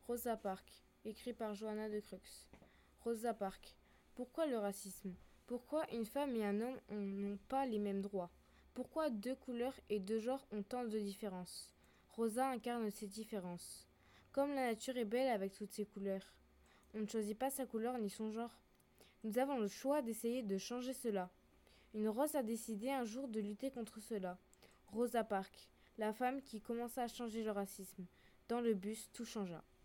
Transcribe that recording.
Rosa Parks, écrit par Johanna de Crux. Rosa Parks. Pourquoi le racisme? Pourquoi une femme et un homme n'ont pas les mêmes droits? Pourquoi deux couleurs et deux genres ont tant de différences? Rosa incarne ces différences. Comme la nature est belle avec toutes ses couleurs. On ne choisit pas sa couleur ni son genre. Nous avons le choix d'essayer de changer cela. Une rose a décidé un jour de lutter contre cela. Rosa Parks, la femme qui commença à changer le racisme. Dans le bus, tout changea.